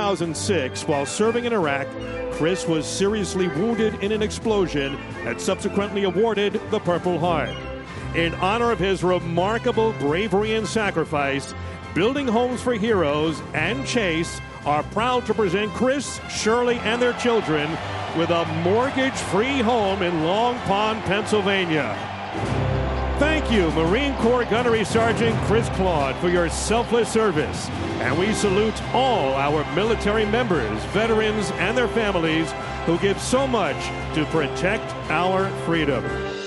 2006, while serving in Iraq, Chris was seriously wounded in an explosion and subsequently awarded the Purple Heart. In honor of his remarkable bravery and sacrifice, Building Homes for Heroes and Chase are proud to present Chris, Shirley, and their children with a mortgage-free home in Long Pond, Pennsylvania. Thank you, Marine Corps Gunnery Sergeant Chris Claude, for your selfless service. And we salute all our military members, veterans, and their families who give so much to protect our freedom.